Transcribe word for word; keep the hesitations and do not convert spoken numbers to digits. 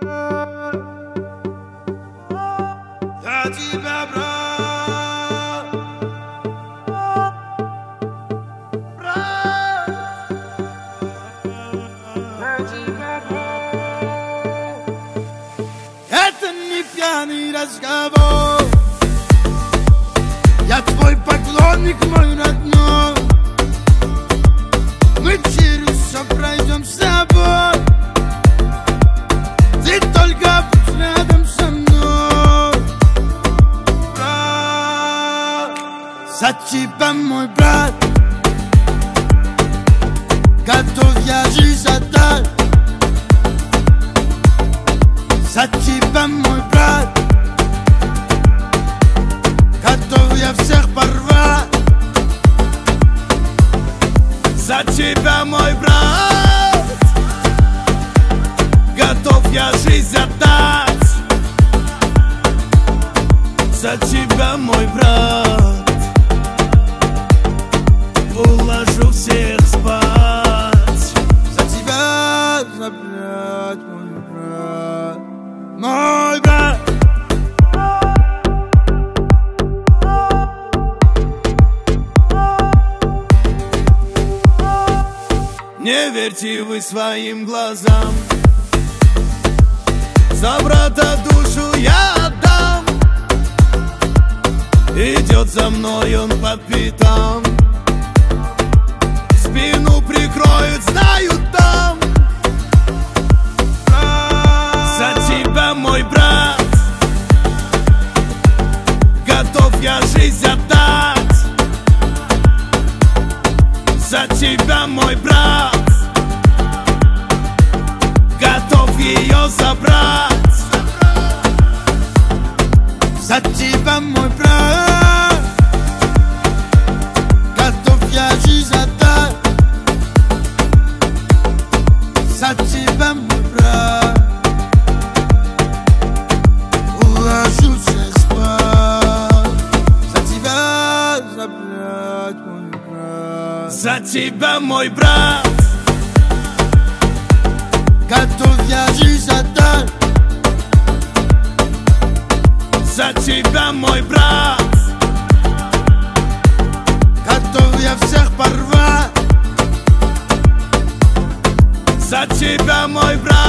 За тебя, брат, брат, за тебя, брат. Это не пьяный разговор, я твой поклонник, мой родной. Мы через все пройдем с тобой, ты только будь рядом со мной. Брат, за тебя, мой брат, готов я жизнь отдать. За тебя, мой брат, готов я всех порвать. За тебя, мой брат, готов я жизнь отдать. За тебя, мой брат, уложу всех спать. За тебя, за брат, мой брат, мой брат. Не верьте вы своим глазам, за брата душу я отдам. Идет за мной он по пятам, спину прикроют, знают там. За тебя, мой брат, готов я жизнь отдать. За тебя, мой брат, готов ее забрать. За тебя, мой брат, готов я жизнь отдать. За тебя, мой брат, уложу всех спать. За тебя, за брат, мой брат. За тебя, мой брат, готов я жизнь отдать. За тебя, мой брат, готов я всех порвать. За тебя, мой брат.